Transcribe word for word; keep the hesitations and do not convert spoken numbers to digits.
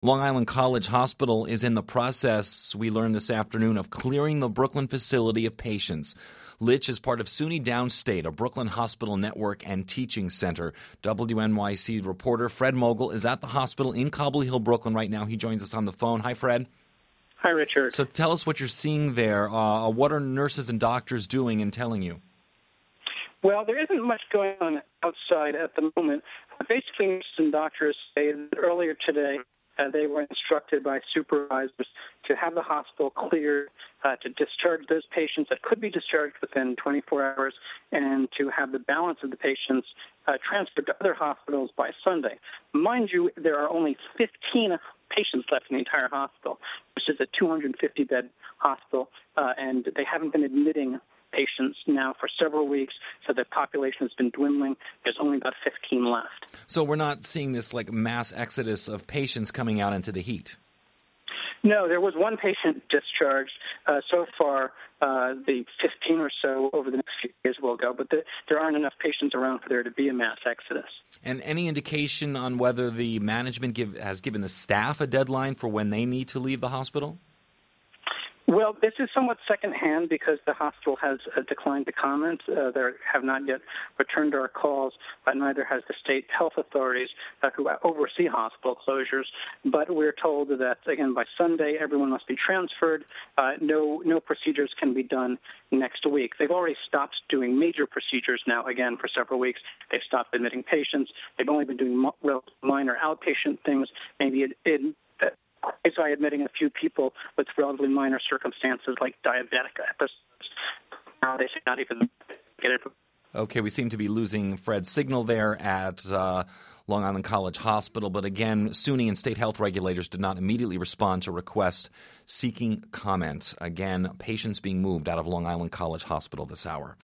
Long Island College Hospital is in the process, we learned this afternoon, of clearing the Brooklyn facility of patients. Litch is part of SUNY Downstate, a Brooklyn hospital network and teaching center. W N Y C reporter Fred Mogul is at the hospital in Cobble Hill, Brooklyn right now. He joins us on the phone. Hi, Fred. Hi, Richard. So tell us what you're seeing there. Uh, what are nurses and doctors doing and telling you? Well, there isn't much going on outside at the moment. Basically, nurses and doctors say that earlier today, Uh, they were instructed by supervisors to have the hospital cleared, uh, to discharge those patients that could be discharged within twenty-four hours, and to have the balance of the patients uh, transferred to other hospitals by Sunday. Mind you, there are only fifteen patients left in the entire hospital, which is a two hundred fifty bed hospital, uh, and they haven't been admitting patients now for several weeks, so the population has been dwindling. There's only about fifteen left. So we're not seeing this like mass exodus of patients coming out into the heat? No, there was one patient discharged. Uh, so far, uh, the fifteen or so over the next few days will go, but the, there aren't enough patients around for there to be a mass exodus. And any indication on whether the management give, has given the staff a deadline for when they need to leave the hospital? Well, this is somewhat secondhand because the hospital has uh, declined to comment. Uh, they have not yet returned our calls, but neither has the state health authorities uh, who oversee hospital closures. But we're told that, again, by Sunday, everyone must be transferred. Uh, no, no procedures can be done next week. They've already stopped doing major procedures now, again, for several weeks. They've stopped admitting patients. They've only been doing mo- minor outpatient things, maybe in, in by admitting a few people with relatively minor circumstances like diabetic episodes. Now they say not even get it. Okay, we seem to be losing Fred's signal there at uh, Long Island College Hospital. But again, SUNY and state health regulators did not immediately respond to requests seeking comment. Again, patients being moved out of Long Island College Hospital this hour.